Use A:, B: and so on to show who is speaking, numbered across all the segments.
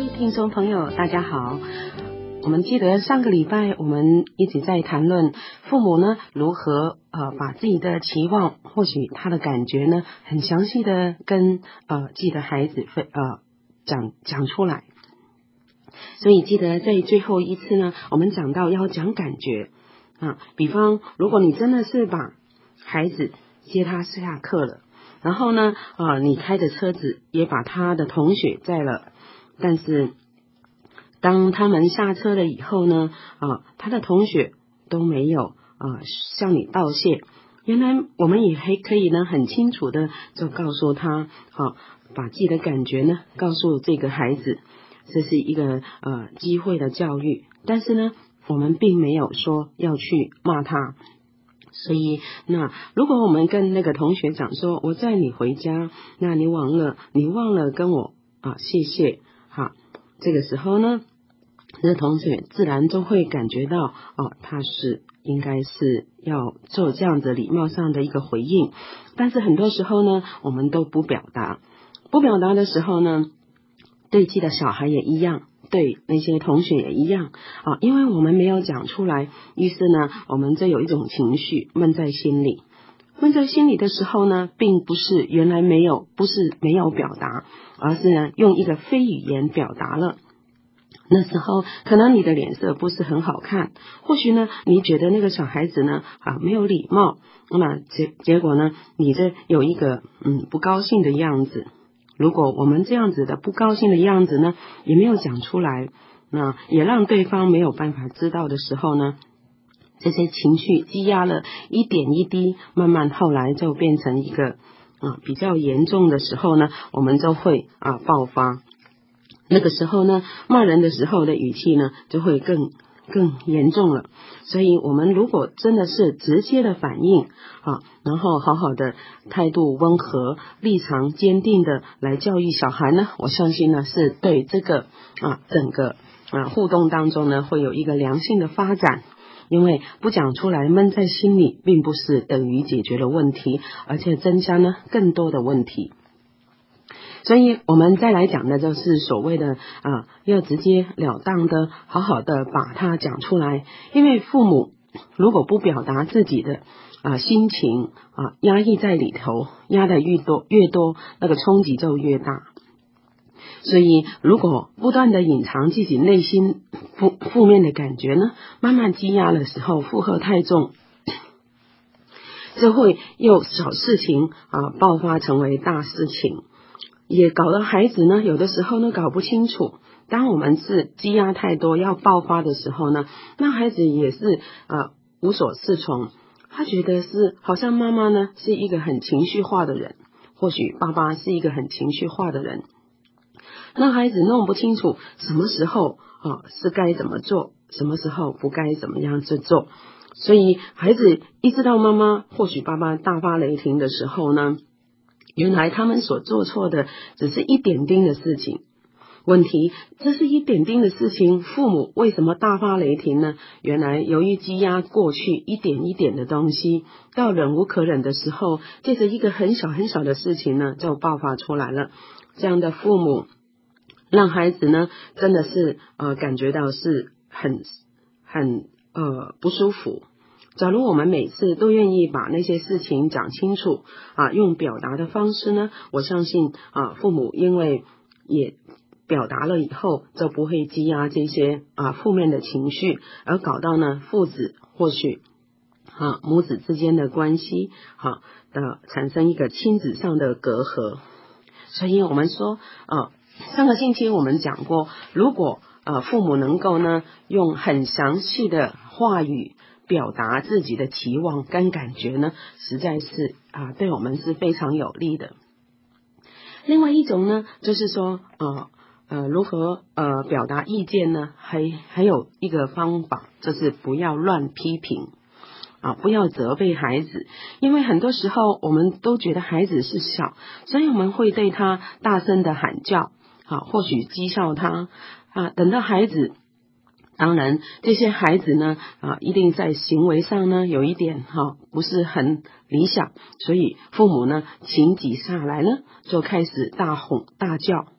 A: 听众朋友大家好，我们记得上个礼拜我们一直在谈论父母呢如何把自己的期望，或许他的感觉呢很详细的跟自己的孩子讲出来。所以记得在最后一次呢，我们讲到要讲感觉比方如果你真的是把孩子接他下课了，然后呢你开着车子也把他的同学载了，但是当他们下车了以后呢他的同学都没有向你道谢。原来我们也还可以呢很清楚的就告诉他把自己的感觉呢告诉这个孩子，这是一个机会的教育，但是呢我们并没有说要去骂他。所以那如果我们跟那个同学讲说我载你回家，那你忘了跟我谢谢这个时候呢这个同学自然就会感觉到他是应该是要做这样子礼貌上的一个回应。但是很多时候呢我们都不表达的时候呢，对自己的小孩也一样，对那些同学也一样因为我们没有讲出来，于是呢我们就有一种情绪闷在心里的时候呢，并不是原来没有表达，而是呢用一个非语言表达了。那时候可能你的脸色不是很好看，或许呢你觉得那个小孩子呢没有礼貌，那么结果呢你这有一个不高兴的样子。如果我们这样子的不高兴的样子呢也没有讲出来，那也让对方没有办法知道的时候呢，这些情绪积压了一点一滴，慢慢后来就变成一个比较严重的时候呢，我们就会爆发。那个时候呢骂人的时候的语气呢就会更严重了。所以我们如果真的是直接的反应然后好好的态度温和，立场坚定的来教育小孩呢，我相信呢是对这个整个互动当中呢会有一个良性的发展。因为不讲出来闷在心里，并不是等于解决了问题，而且增加呢更多的问题。所以我们再来讲的就是所谓的要直截了当的好好的把它讲出来。因为父母如果不表达自己的心情压抑在里头，压得越多那个冲击就越大。所以如果不断的隐藏自己内心负面的感觉呢，慢慢积压的时候负荷太重，就会又小事情爆发成为大事情，也搞得孩子呢有的时候呢搞不清楚。当我们是积压太多要爆发的时候呢，那孩子也是无所适从，他觉得是好像妈妈呢是一个很情绪化的人，或许爸爸是一个很情绪化的人，那孩子弄不清楚什么时候是该怎么做，什么时候不该怎么样去做。所以孩子一知道妈妈或许爸爸大发雷霆的时候呢，原来他们所做错的只是一点丁的事情。问题这是一点丁的事情，父母为什么大发雷霆呢？原来由于积压过去一点一点的东西，到忍无可忍的时候，借着一个很小很小的事情呢就爆发出来了。这样的父母让孩子呢真的是感觉到是很不舒服。假如我们每次都愿意把那些事情讲清楚用表达的方式呢，我相信父母因为也表达了以后，就不会积压这些负面的情绪，而搞到呢父子或许母子之间的关系产生一个亲子上的隔阂。所以我们说上个星期我们讲过，如果父母能够呢用很详细的话语表达自己的期望跟感觉呢，实在是对我们是非常有利的。另外一种呢就是说如何表达意见呢，还有一个方法，就是不要乱批评不要责备孩子。因为很多时候我们都觉得孩子是小，所以我们会对他大声的喊叫或许讥笑他等到孩子，当然这些孩子呢一定在行为上呢有一点不是很理想，所以父母呢情急下来呢就开始大吼大叫。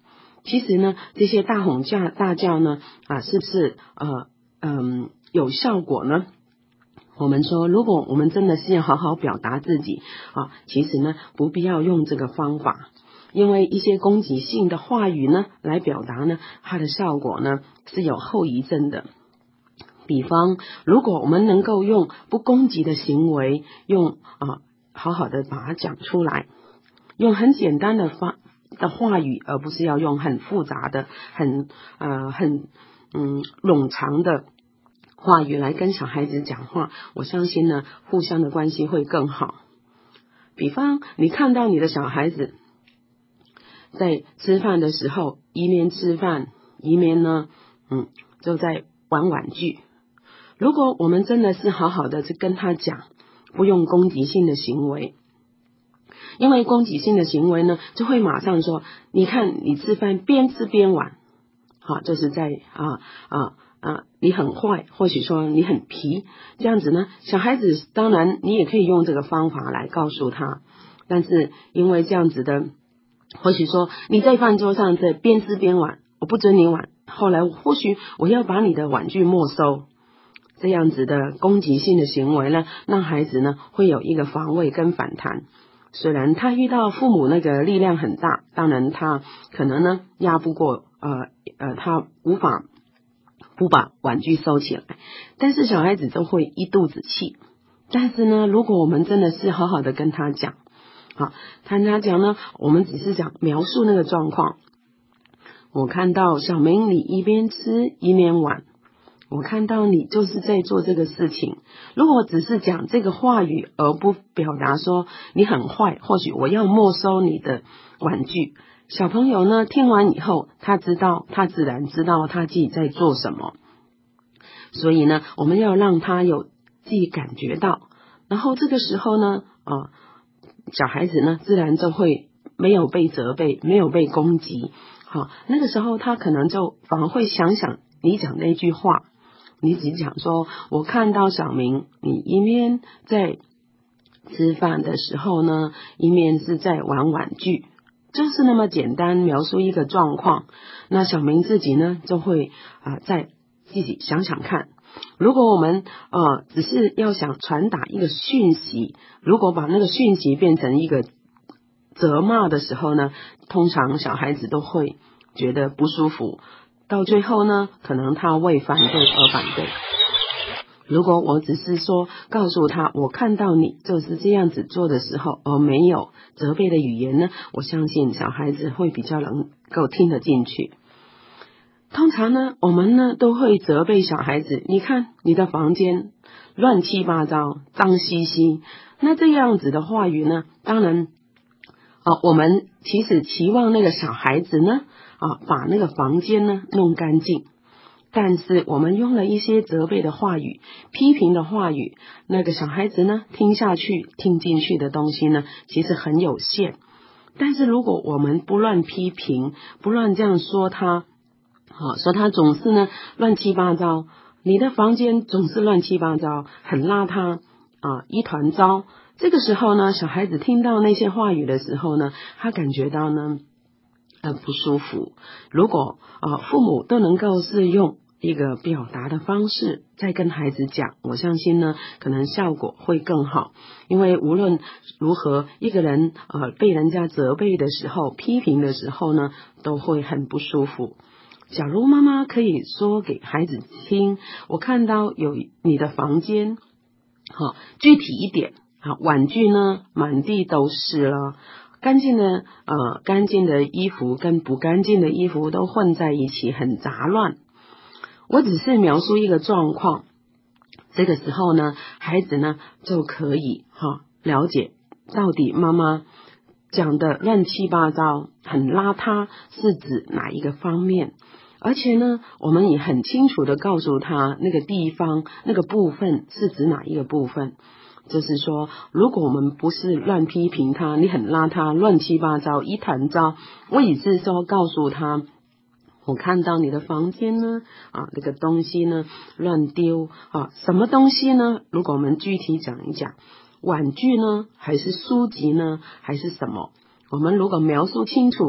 A: 其实呢，这些大吼大叫呢，是不是有效果呢？我们说，如果我们真的是要好好表达自己其实呢，不必要用这个方法，因为一些攻击性的话语呢，来表达呢，它的效果呢是有后遗症的。比方，如果我们能够用不攻击的行为，用好好的把它讲出来，用很简单的话语，而不是要用很复杂的、很冗长的话语来跟小孩子讲话，我相信呢，互相的关系会更好。比方，你看到你的小孩子在吃饭的时候，一面吃饭，一面呢，就在玩玩具。如果我们真的是好好的去跟他讲，不用攻击性的行为，因为攻击性的行为呢，就会马上说，你看你吃饭边吃边玩，就是在你很坏，或许说你很皮，这样子呢，小孩子当然你也可以用这个方法来告诉他，但是因为这样子的，或许说你在饭桌上在边吃边玩，我不准你玩，后来或许我要把你的玩具没收，这样子的攻击性的行为呢，让孩子呢会有一个防卫跟反弹。虽然他遇到父母那个力量很大，当然他可能呢压不过他无法不把玩具收起来，但是小孩子都会一肚子气。但是呢，如果我们真的是好好的跟他讲，跟他讲呢，我们只是讲描述那个状况。我看到小明你一边吃一边玩，我看到你就是在做这个事情。如果只是讲这个话语，而不表达说你很坏，或许我要没收你的玩具，小朋友呢听完以后，他自然知道他自己在做什么。所以呢，我们要让他有自己感觉到，然后这个时候呢小孩子呢自然就会没有被责备，没有被攻击。那个时候他可能就反而会想想你讲那句话，你只讲说，我看到小明你一面在吃饭的时候呢，一面是在玩玩具，就是那么简单描述一个状况。那小明自己呢就会再自己想想看。如果我们只是要想传达一个讯息，如果把那个讯息变成一个责骂的时候呢，通常小孩子都会觉得不舒服，到最后呢，可能他为反对而反对。如果我只是说告诉他，我看到你就是这样子做的时候，而没有责备的语言呢，我相信小孩子会比较能够听得进去。通常呢，我们呢都会责备小孩子，你看你的房间乱七八糟，脏兮兮。那这样子的话语呢，当然我们其实期望那个小孩子呢把那个房间呢弄干净，但是我们用了一些责备的话语、批评的话语，那个小孩子呢听进去的东西呢其实很有限。但是如果我们不乱批评，不乱这样说他说他总是呢乱七八糟，你的房间总是乱七八糟，很邋遢一团糟。这个时候呢，小孩子听到那些话语的时候呢，他感觉到呢不舒服。如果父母都能够是用一个表达的方式再跟孩子讲，我相信呢可能效果会更好。因为无论如何，一个人被人家责备的时候、批评的时候呢，都会很不舒服。假如妈妈可以说给孩子听，我看到有你的房间具体一点玩具呢满地都是了，干净的衣服跟不干净的衣服都混在一起，很杂乱。我只是描述一个状况，这个时候呢，孩子呢就可以了解到底妈妈讲的乱七八糟、很邋遢是指哪一个方面。而且呢，我们也很清楚的告诉他那个地方、那个部分是指哪一个部分。就是说，如果我们不是乱批评他，你很邋遢、乱七八糟、一团糟，我也是说告诉他，我看到你的房间呢那个东西呢乱丢什么东西呢？如果我们具体讲一讲，玩具呢，还是书籍呢，还是什么？我们如果描述清楚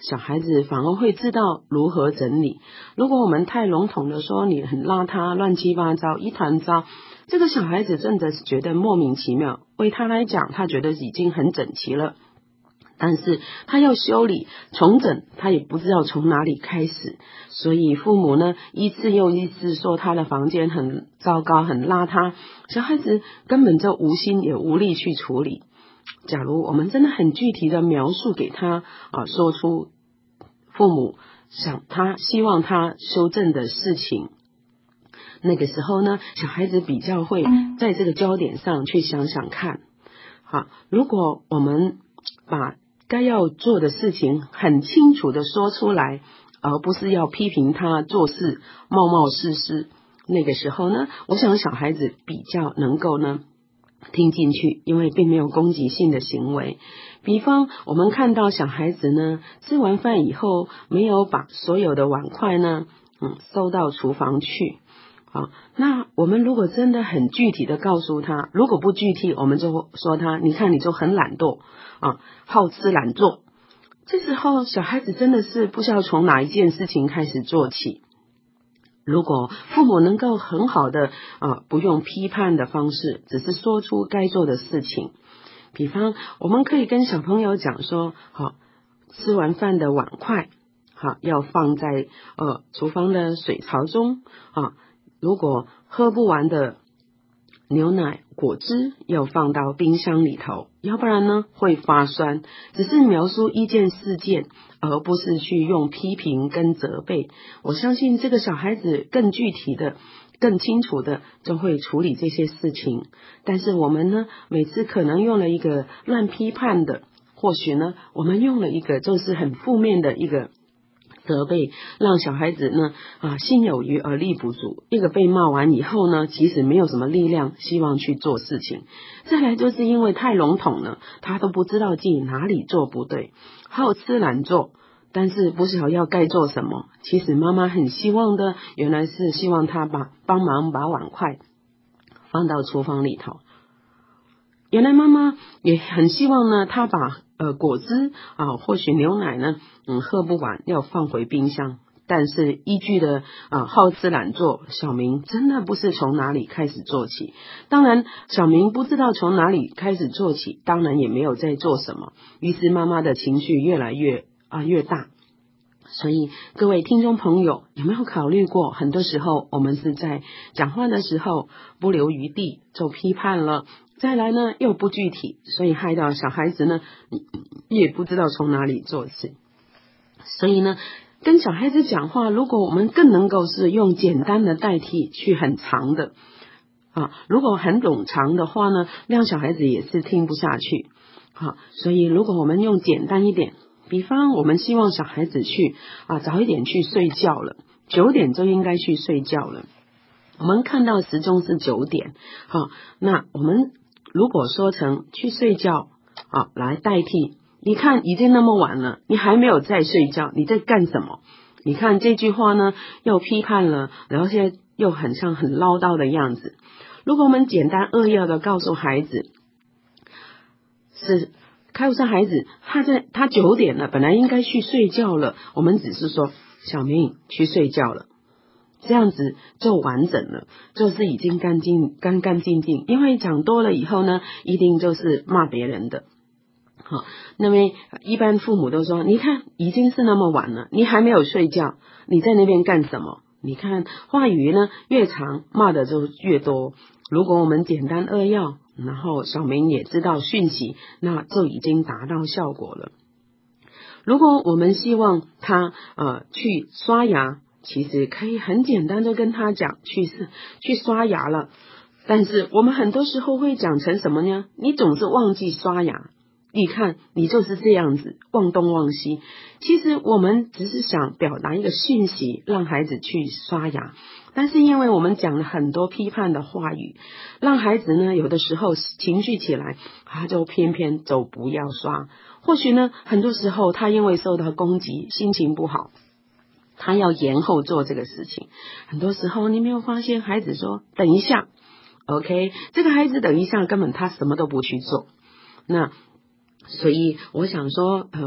A: 小孩子反而会知道如何整理。如果我们太笼统的说你很邋遢、乱七八糟、一团糟，这个小孩子真的是觉得莫名其妙。为他来讲，他觉得已经很整齐了，但是他要修理重整，他也不知道从哪里开始。所以父母呢，一次又一次说他的房间很糟糕、很邋遢，小孩子根本就无心也无力去处理。假如我们真的很具体的描述给他说出父母希望他修正的事情，那个时候呢，小孩子比较会在这个焦点上去想想看。好，如果我们把该要做的事情很清楚的说出来，而不是要批评他做事冒冒失失，那个时候呢，我想小孩子比较能够呢听进去，因为并没有攻击性的行为。比方我们看到小孩子呢吃完饭以后没有把所有的碗筷呢收到厨房去，那我们如果真的很具体的告诉他，如果不具体，我们就说他，你看你就很懒惰好吃懒做。这时候小孩子真的是不知道从哪一件事情开始做起。如果父母能够很好的不用批判的方式，只是说出该做的事情。比方我们可以跟小朋友讲说，吃完饭的碗筷要放在厨房的水槽中如果喝不完的牛奶果汁要放到冰箱里头，要不然呢会发酸。只是描述一件事件，而不是去用批评跟责备。我相信这个小孩子更具体的更清楚的就会处理这些事情。但是我们呢每次可能用了一个乱批判的，或许呢我们用了一个就是很负面的一个责备，让小孩子呢心有余而力不足。一个被骂完以后呢，其实没有什么力量希望去做事情。再来就是因为太笼统了，他都不知道自己哪里做不对，好吃懒做，但是不晓得要该做什么。其实妈妈很希望的，原来是希望他帮忙把碗筷放到厨房里头。原来妈妈也很希望呢，他把果汁或许牛奶呢喝不完要放回冰箱。但是依据的好吃懒做，小明真的不是从哪里开始做起。当然小明不知道从哪里开始做起，当然也没有在做什么。于是妈妈的情绪越来越大。所以各位听众朋友，有没有考虑过，很多时候我们是在讲话的时候不留余地就批判了，再来呢又不具体，所以害到小孩子呢也不知道从哪里做起。所以呢跟小孩子讲话，如果我们更能够是用简单的代替去很长的如果很冗长的话呢，让小孩子也是听不下去所以如果我们用简单一点，比方我们希望小孩子去早一点去睡觉了，9点就应该去睡觉了。我们看到时钟是9点那我们如果说成去睡觉来代替，你看已经那么晚了，你还没有在睡觉，你在干什么？你看这句话呢又批判了，然后现在又很像很唠叨的样子。如果我们简单扼要的告诉孩子他9点了，本来应该去睡觉了，我们只是说小明去睡觉了，这样子就完整了，就是已经干干净净。因为讲多了以后呢，一定就是骂别人的。那么一般父母都说，你看已经是那么晚了，你还没有睡觉，你在那边干什么？你看话语呢越长，骂的就越多。如果我们简单扼要，然后小明也知道讯息，那就已经达到效果了。如果我们希望他去刷牙，其实可以很简单的跟他讲去刷牙了。但是我们很多时候会讲成什么呢？你总是忘记刷牙，你看你就是这样子忘东忘西。其实我们只是想表达一个讯息，让孩子去刷牙，但是因为我们讲了很多批判的话语，让孩子呢有的时候情绪起来，他就偏偏就不要刷。或许呢很多时候他因为受到攻击，心情不好，他要延后做这个事情。很多时候你没有发现孩子说等一下 OK， 这个孩子等一下根本他什么都不去做。那所以我想说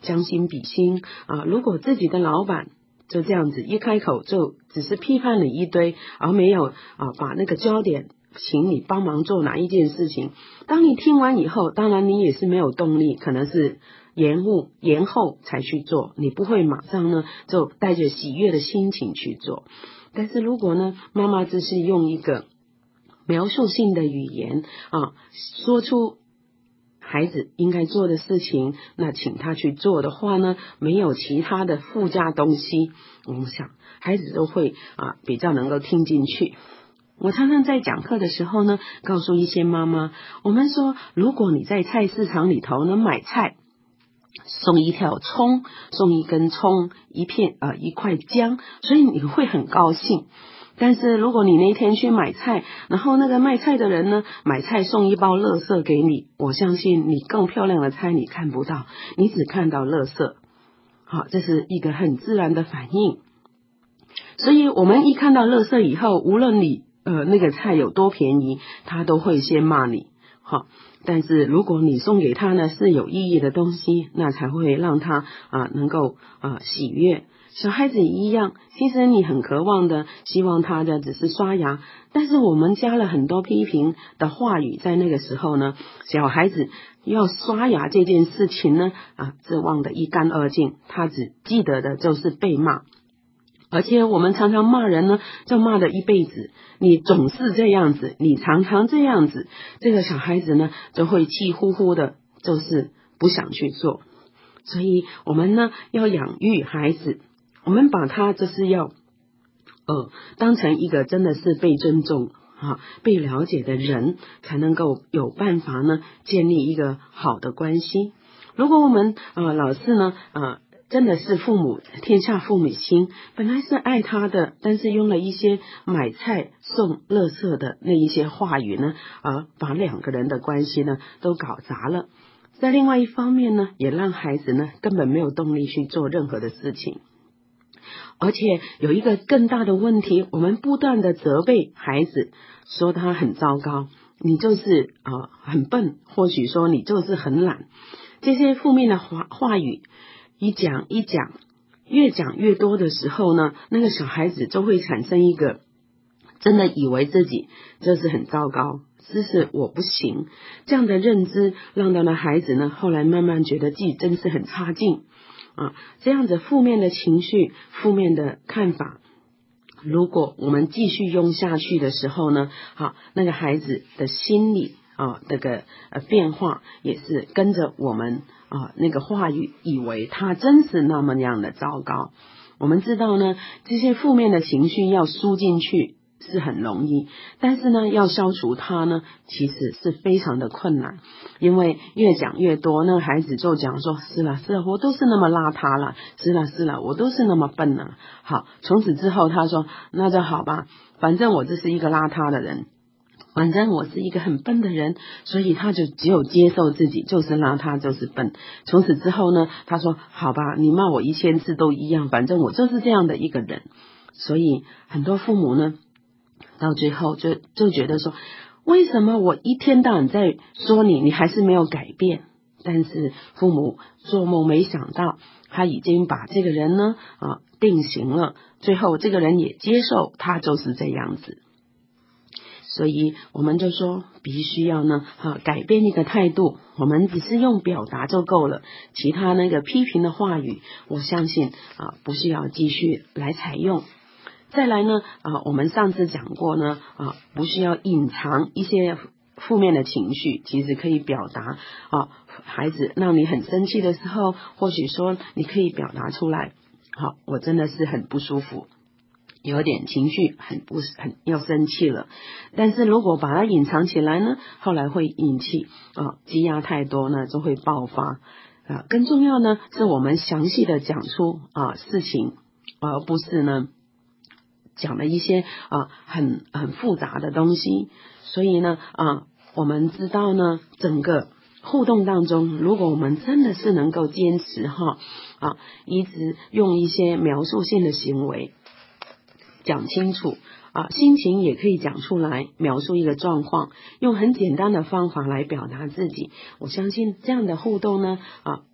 A: 将心比心啊。如果自己的老板就这样子一开口就只是批判你一堆，而没有把那个焦点请你帮忙做哪一件事情，当你听完以后，当然你也是没有动力，可能是延后才去做，你不会马上呢就带着喜悦的心情去做。但是如果呢，妈妈只是用一个描述性的语言说出孩子应该做的事情，那请他去做的话呢，没有其他的附加东西，我们想孩子都会比较能够听进去。我常常在讲课的时候呢，告诉一些妈妈，我们说，如果你在菜市场里头呢买菜，送一条葱，送一根葱，一块姜，所以你会很高兴。但是如果你那天去买菜，然后那个卖菜的人呢，买菜送一包垃圾给你，我相信你更漂亮的菜你看不到，你只看到垃圾。好，这是一个很自然的反应。所以我们一看到垃圾以后，无论你那个菜有多便宜，他都会先骂你。好，但是如果你送给他呢是有意义的东西，那才会让他能够喜悦。小孩子也一样，其实你很渴望的希望他的只是刷牙，但是我们加了很多批评的话语在那个时候呢，小孩子要刷牙这件事情呢是忘得一干二净，他只记得的就是被骂。而且我们常常骂人呢，就骂了一辈子，你总是这样子，你常常这样子，这个小孩子呢就会气呼呼的，就是不想去做。所以我们呢要养育孩子，我们把他就是要当成一个真的是被尊重被了解的人，才能够有办法呢建立一个好的关系。如果我们老是呢真的是父母天下父母心，本来是爱他的，但是用了一些买菜送垃圾的那一些话语呢，把两个人的关系呢都搞砸了。在另外一方面呢，也让孩子呢根本没有动力去做任何的事情。而且有一个更大的问题，我们不断的责备孩子，说他很糟糕，你就是很笨，或许说你就是很懒，这些负面的话语一讲，越讲越多的时候呢，那个小孩子就会产生一个真的以为自己这是很糟糕，这是我不行这样的认知，让到了孩子呢后来慢慢觉得自己真是很差劲这样子负面的情绪，负面的看法，如果我们继续用下去的时候呢，那个孩子的心理那个变化也是跟着我们那个话语，以为他真是那么样的糟糕。我们知道呢，这些负面的情绪要输进去是很容易，但是呢要消除它呢其实是非常的困难。因为越讲越多，那个孩子就讲说，是了我都是那么邋遢了，是了我都是那么笨了。好，从此之后他说，那就好吧，反正我这是一个邋遢的人，反正我是一个很笨的人，所以他就只有接受自己就是邋遢就是笨。从此之后呢，他说好吧，你骂我1000次都一样，反正我就是这样的一个人。所以很多父母呢到最后就觉得说，为什么我一天到晚在说你还是没有改变？但是父母做梦没想到，他已经把这个人呢定型了，最后这个人也接受他就是这样子。所以我们就说必须要呢改变一个态度，我们只是用表达就够了，其他那个批评的话语，我相信不需要继续来采用。再来呢我们上次讲过呢不需要隐藏一些负面的情绪，其实可以表达孩子让你很生气的时候，或许说你可以表达出来，我真的是很不舒服，有点情绪很要生气了。但是如果把它隐藏起来呢，后来会引起积压太多呢就会爆发更重要呢是我们详细的讲出事情，而不是呢讲了一些很复杂的东西。所以呢我们知道呢，整个互动当中，如果我们真的是能够坚持一直用一些描述性的行为讲清楚心情也可以讲出来，描述一个状况，用很简单的方法来表达自己，我相信这样的互动呢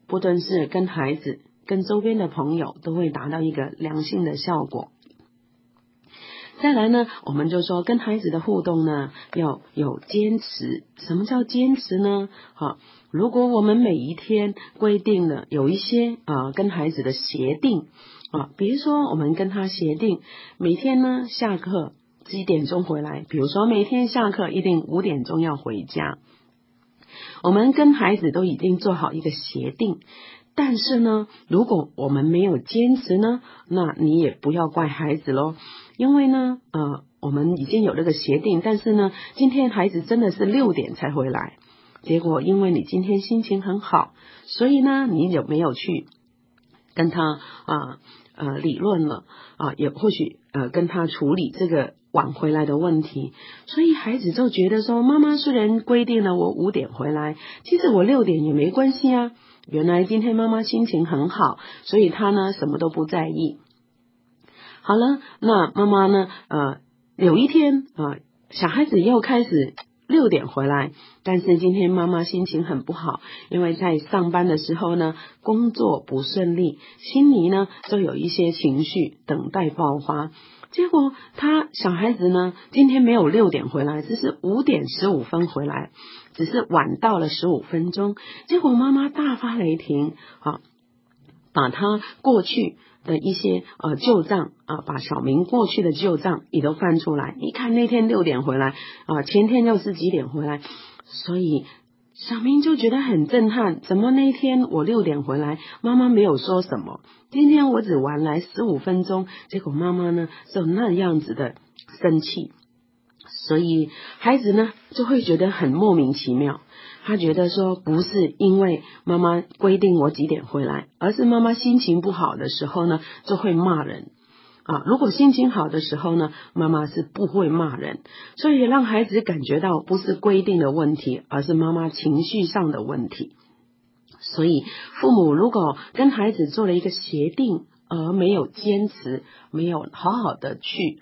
A: 不论是跟孩子跟周边的朋友都会达到一个良性的效果。再来呢，我们就说跟孩子的互动呢要有坚持。什么叫坚持呢？如果我们每一天规定了有一些跟孩子的协定比如说我们跟他协定每天呢下课几点钟回来，比如说每天下课一定5点钟要回家，我们跟孩子都已经做好一个协定。但是呢，如果我们没有坚持呢，那你也不要怪孩子咯。因为呢我们已经有这个协定，但是呢今天孩子真的是6点才回来，结果因为你今天心情很好，所以呢你有没有去跟他理论了也或许跟他处理这个晚回来的问题，所以孩子就觉得说，妈妈虽然规定了我5点回来，其实我6点也没关系啊。原来今天妈妈心情很好，所以他呢什么都不在意。好了，那妈妈呢有一天小孩子又开始6点回来，但是今天妈妈心情很不好，因为在上班的时候呢工作不顺利，心里呢就有一些情绪等待爆发。结果小孩子呢今天没有6点回来，只是5点15分回来，只是晚到了15分钟。结果妈妈大发雷霆把他过去的一些旧账把小明过去的旧账也都翻出来，一看那天6点回来前天又是几点回来，所以小明就觉得很震撼，怎么那天我6点回来，妈妈没有说什么，今天我只晚来15分钟，结果妈妈呢就那样子的生气。所以孩子呢就会觉得很莫名其妙，他觉得说不是因为妈妈规定我几点回来，而是妈妈心情不好的时候呢就会骂人如果心情好的时候呢，妈妈是不会骂人，所以让孩子感觉到不是规定的问题，而是妈妈情绪上的问题。所以父母如果跟孩子做了一个协定，而没有坚持，没有好好的去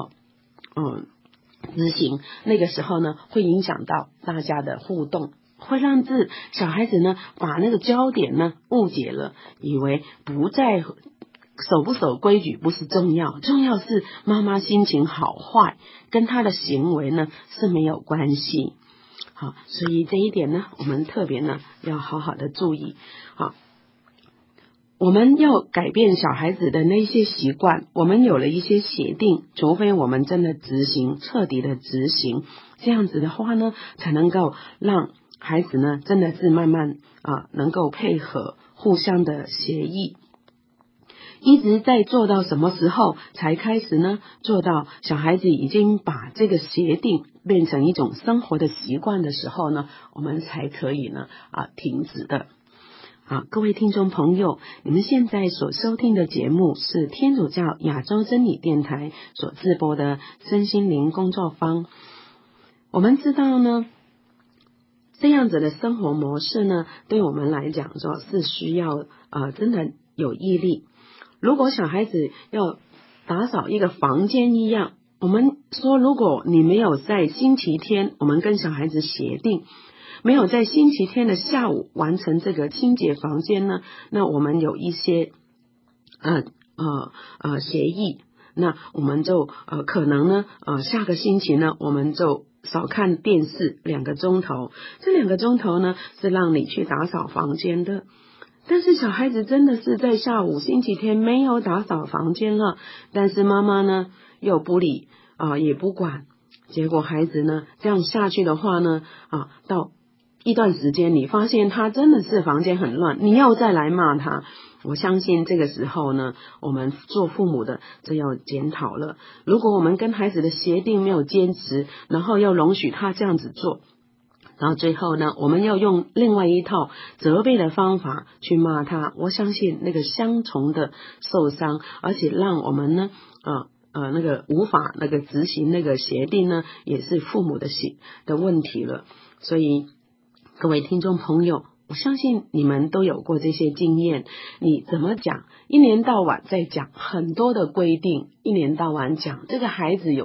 A: 执行，那个时候呢会影响到大家的互动，会让小孩子呢把那个焦点呢误解了，以为不在守不守规矩不是重要，重要是妈妈心情好坏跟他的行为呢是没有关系。好，所以这一点呢我们特别呢要好好的注意。好，我们要改变小孩子的那些习惯，我们有了一些协定，除非我们真的执行，彻底的执行，这样子的话呢才能够让孩子呢真的是慢慢能够配合，互相的协议。一直在做到什么时候才开始呢？做到小孩子已经把这个协定变成一种生活的习惯的时候呢，我们才可以呢停止的。各位听众朋友，你们现在所收听的节目是天主教亚洲真理电台所直播的身心灵工作坊。我们知道呢，这样子的生活模式呢，对我们来讲说是需要真的有毅力。如果小孩子要打扫一个房间一样，我们说如果你没有在星期天，我们跟小孩子协定，没有在星期天的下午完成这个清洁房间呢，那我们有一些协议，那我们就可能呢下个星期呢我们就少看电视2个钟头，这2个钟头呢是让你去打扫房间的。但是小孩子真的是在下午星期天没有打扫房间了，但是妈妈呢又不理也不管，结果孩子呢这样下去的话呢到一段时间你发现他真的是房间很乱，你要再来骂他，我相信这个时候呢我们做父母的就要检讨了。如果我们跟孩子的协定没有坚持，然后要容许他这样子做，然后最后呢我们要用另外一套责备的方法去骂他，我相信那个相同的受伤，而且让我们呢那个无法那个执行那个协定呢，也是父母的问题了。所以各位听众朋友，我相信你们都有过这些经验，你怎么讲，一年到晚在讲很多的规定，一年到晚讲这个孩子有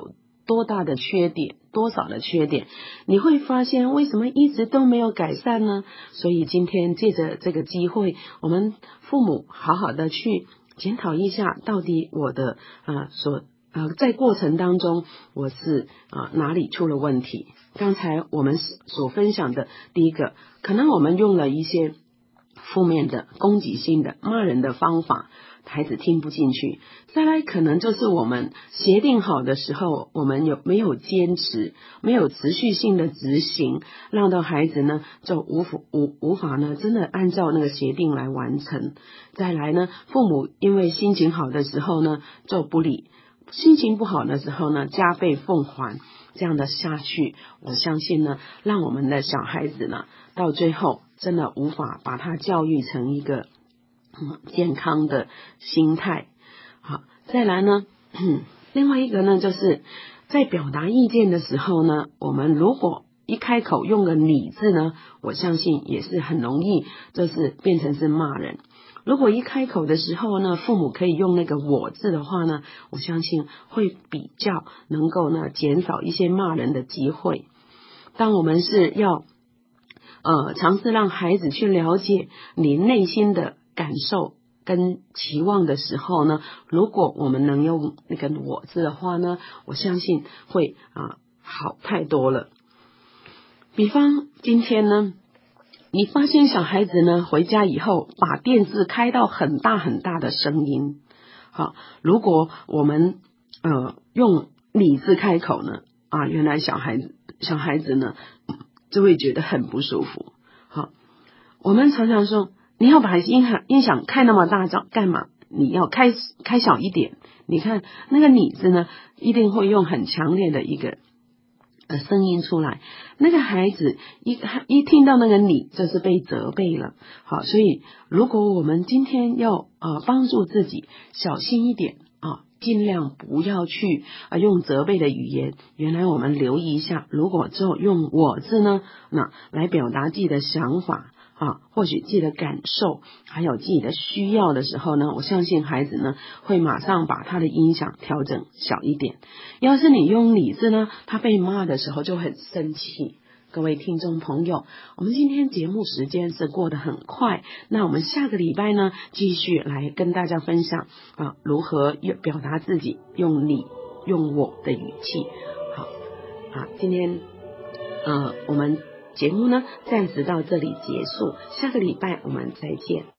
A: 多大的缺点，多少的缺点，你会发现为什么一直都没有改善呢？所以今天借着这个机会，我们父母好好的去检讨一下，到底我的在过程当中我是哪里出了问题。刚才我们所分享的第一个，可能我们用了一些负面的攻击性的骂人的方法，孩子听不进去。再来可能就是我们协定好的时候，我们没有坚持，没有持续性的执行，让到孩子呢就无法呢真的按照那个协定来完成。再来呢，父母因为心情好的时候呢就不理，心情不好的时候呢加倍奉还，这样的下去，我相信呢让我们的小孩子呢到最后真的无法把他教育成一个健康的心态。好，再来呢另外一个呢，就是在表达意见的时候呢，我们如果一开口用个你字呢，我相信也是很容易就是变成是骂人。如果一开口的时候呢，父母可以用那个我字的话呢，我相信会比较能够呢减少一些骂人的机会。当我们是要尝试让孩子去了解你内心的感受跟期望的时候呢，如果我们能用那个我字的话呢，我相信会好太多了。比方今天呢，你发现小孩子呢回家以后把电视开到很大很大的声音，好，如果我们用你字开口呢，原来小孩子呢就会觉得很不舒服。好，我们常常说你要把音响开那么大干嘛？你要开小一点。你看那个你字呢，一定会用很强烈的一个声音出来，那个孩子一听到那个你，就是被责备了。好，所以如果我们今天要帮助自己小心一点尽量不要去用责备的语言。原来我们留意一下，如果就用我字呢，那来表达自己的想法或许自己的感受还有自己的需要的时候呢，我相信孩子呢会马上把他的音响调整小一点。要是你用你字呢，他被骂的时候就很生气。各位听众朋友，我们今天节目时间是过得很快，那我们下个礼拜呢继续来跟大家分享如何表达自己用你用我的语气。好今天我们节目呢暂时到这里结束，下个礼拜我们再见。